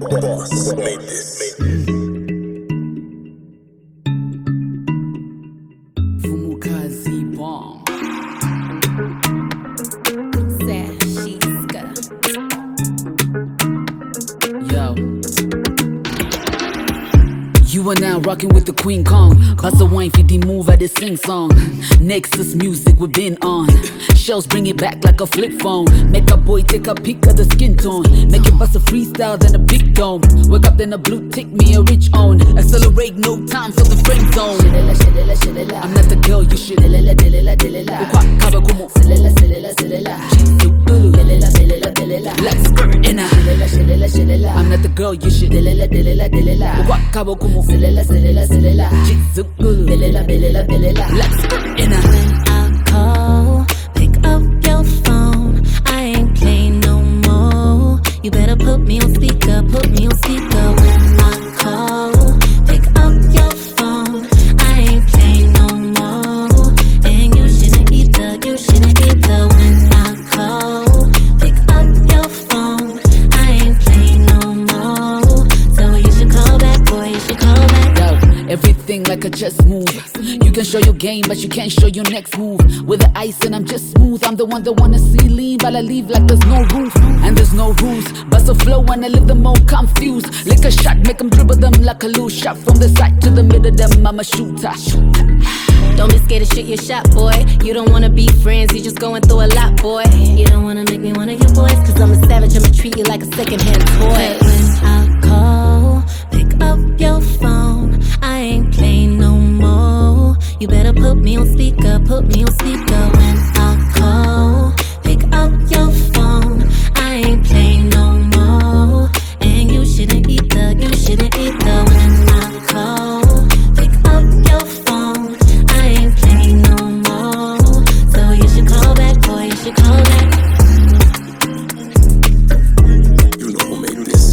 Boss made this. Fumukazi bomb. Yo. You are now rocking with the Queen Kong. Bust a wine, 50 move at the sing song. Nexus music we've been on. Shells bring it back like a flip phone. Make a boy take a peek at the skin tone. Make it bust a freestyle, then a big dome. Wake up, then a blue tick, me a rich own. Accelerate, no time for the friend zone. I'm not the girl you should. I'm not the girl you should. When I call, pick up your phone. I ain't playing no more. You better put me on speaker, put me on speaker. When I call, pick up your phone. I ain't playing no more. And you shouldn't either, you shouldn't either. When I call, pick up your phone. I ain't playing no more. So you should call back, boy, you should call back. Yo, everything like a chess move. You can show your game, but you can't show your next move. With the ice and I'm just smooth. I'm the one that wanna see lean, but I leave like there's no roof. And there's no rules. Bust a flow and I leave them all confused. Lick a shot, make them dribble them like a loose shot. From the side to the middle, them I'm a shooter. Don't be scared to shoot your shot, boy. You don't wanna be friends, you just going through a lot, boy. You don't wanna make me one of your boys, cause I'm a savage, I'ma treat you like a secondhand toy. When I call, pick up your phone. I ain't playing no more. You better put me on speaker, put me on speaker. When I call, pick up your phone. I ain't playing no more. And you shouldn't either, you shouldn't either. When I call, pick up your phone. I ain't playing no more. So you should call back, boy, you should call back. You know who made this.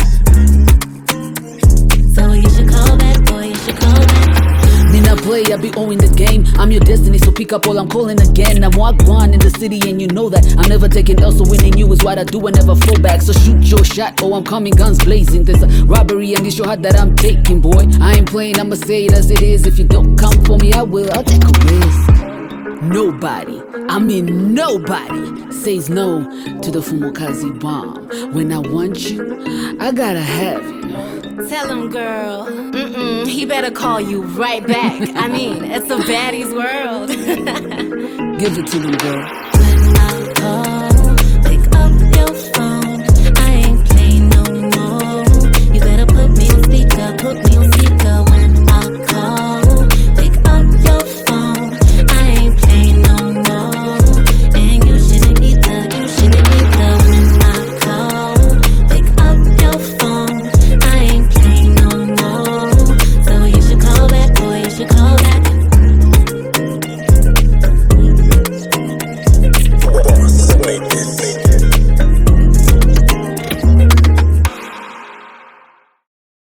So you should call back, boy, you should call back. Me not play, I be owning the game. I'm your destiny, so pick up all I'm calling again. I'm Wagwan in the city and you know that I'm never taking L, so winning you is what I do and never fall back. So shoot your shot, oh I'm coming guns blazing. There's a robbery and it's your heart that I'm taking, boy. I ain't playing, I'ma say it as it is. If you don't come for me, I'll take a risk. Nobody, I mean nobody, says no to the Fumukazi bomb. When I want you, I gotta have you. Tell him, girl. He better call you right back. I mean, it's a baddie's world. Give it to them, girl.